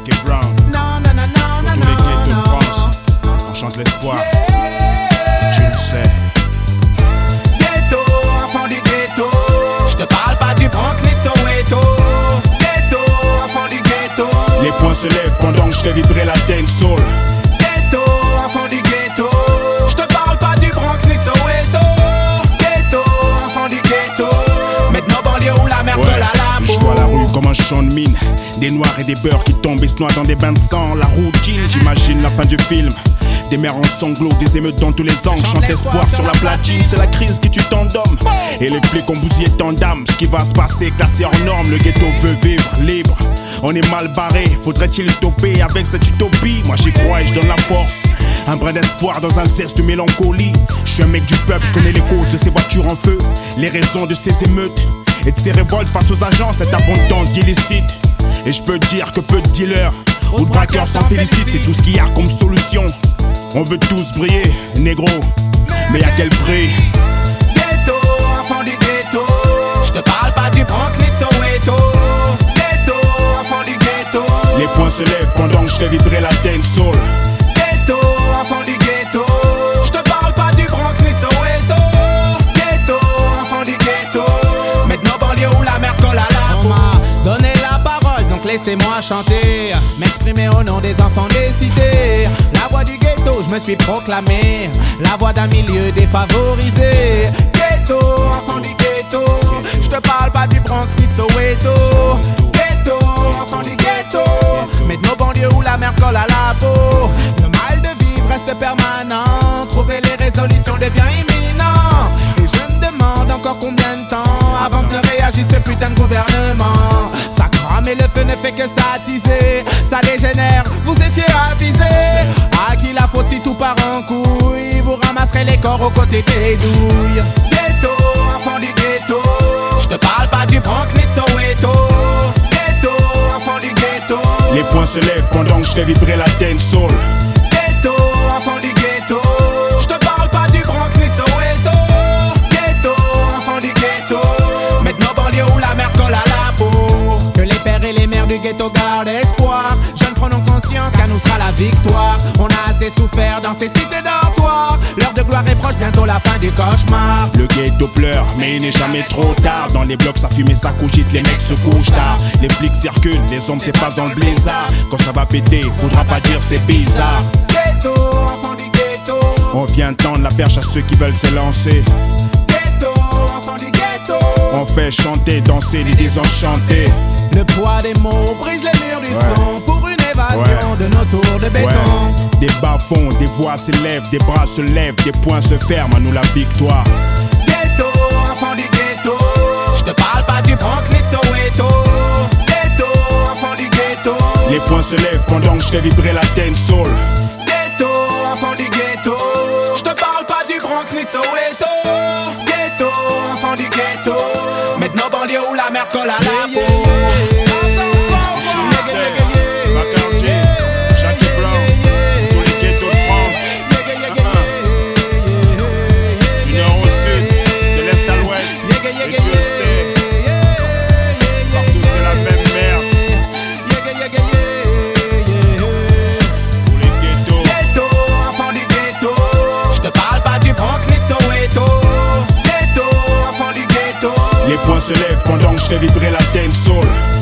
Jackie Brown. Non, non, non, non, non, Tous les ghettos de non. France, on chante l'espoir. Tu le sais. Ghetto, enfant du ghetto. Je te parle pas du Bronx ni de Soweto. Ghetto, enfant du ghetto. Les poings se lèvent pendant que je fais vibrer la dancehall. Ghetto, enfant du ghetto. Je te parle pas du Bronx ni de Soweto. Ghetto, enfant du ghetto. Maintenant banlieue où la merde colle à la peau. Je vois la rue comme un champ de mine. Des noirs et des beurs qui tombent et se noient dans des bains de sang. La routine, j'imagine la fin du film. Des mères en sanglots, des émeutes dans tous les angles. Chante espoir sur la platine, c'est la crise qui tue tant d'hommes. Et les flics ont bousillé tant d'âmes. Ce qui va se passer, classé hors norme. Le ghetto veut vivre libre. On est mal barré, faudrait-il stopper avec cette utopie? Moi j'y crois et je donne la force. Un brin d'espoir dans un zeste de mélancolie. Je suis un mec du peuple, je connais les causes de ces voitures en feu, les raisons de ces émeutes et de ces révoltes face aux agents, cette abondance illicite. Et je peux dire que peu de dealers ou de braqueurs s'en félicitent. C'est tout ce qu'il y a comme solution. On veut tous briller, négro, mais à quel prix? Ghetto, enfant du ghetto. Je te parle pas du Bronx ni de Soweto. Ghetto, enfant du ghetto. Les poings se lèvent pendant que je fais vibrer la dancehall. Ghetto, enfant du ghetto. Je te parle pas du Bronx ni de Soweto. Ghetto, enfant du ghetto. Maintenant banlieue où la merde colle à la peau. On m'a donné la parole, donc laissez-moi chanter. M'exprimer au nom des enfants des cités. La voix du ghetto, je me suis proclamé. La voix d'un milieu défavorisé. Ghetto, enfant du ghetto. Je te parle pas du Bronx ni de Soweto. Ghetto, enfant du ghetto. Maintenant banlieue où la merde colle à la peau. Le mal de vivre reste permanent. Trouver les résolutions devient imminent. Et je me demande encore combien de temps avant que ne réagisse ce putain de gouvernement. Ça crame et le feu ne fait que s'attiser. Ça dégénère, vous étiez avisés. À qui la faute si tout part en couille? Vous ramasserez les corps aux côtés des douilles. Ghetto, enfant du ghetto. Je te parle pas du Bronx ni de Soweto. Ghetto, enfant du ghetto. Les poings se lèvent pendant que je fais vibrer la dancehall. Ghetto, enfant du ghetto. Je te parle pas du Bronx ni de Soweto. Ghetto, enfant du ghetto. Maintenant banlieue où la merde colle à la peau. Que les pères et les mères du ghetto gardent espoir. Jeunes prenons conscience qu'à nous sera la victoire. On a assez souffert dans ces cités dortoirs. L'heure de gloire est proche, bientôt la fin du cauchemar. Le ghetto pleure, mais il n'est jamais trop tard. Dans les blocs ça fume et ça cogite, les mecs se couchent tard. Les flics circulent, les hommes s'effacent dans le blizzard. Quand ça va péter, faudra pas dire c'est bizarre. Ghetto, enfant du ghetto. On vient tendre la perche à ceux qui veulent s'élancer. Ghetto, enfant du ghetto. On fait chanter, danser les désenchantés. Le poids des mots brise les murs du son pour une évasion de nos tours de béton. Ouais. Des bas-fonds, des voix s'élèvent, des bras se lèvent, des poings se ferment, à nous la victoire. Ghetto, enfant du ghetto. Je te parle pas du Bronx ni de Soweto. Ghetto, enfant du ghetto. Les poings se lèvent pendant que je fais vibrer la dancehall. Ghetto, enfant du ghetto. Je te parle pas du Bronx ni de Soweto. Ghetto, enfant du ghetto. Maintenant banlieue où la merde colle à la peau. Bacardi, Jackie Brown, tous les ghettos de France. Du nord au sud, de l'est à l'ouest, et tu le sais, partout c'est la même merde. Tous les ghettos. Ghetto, enfant du ghetto. Je te parle pas du Bronx ni de Soweto. Ghetto, enfant du ghetto. Les poings se lèvent pendant que je fais vibrer la dancehall.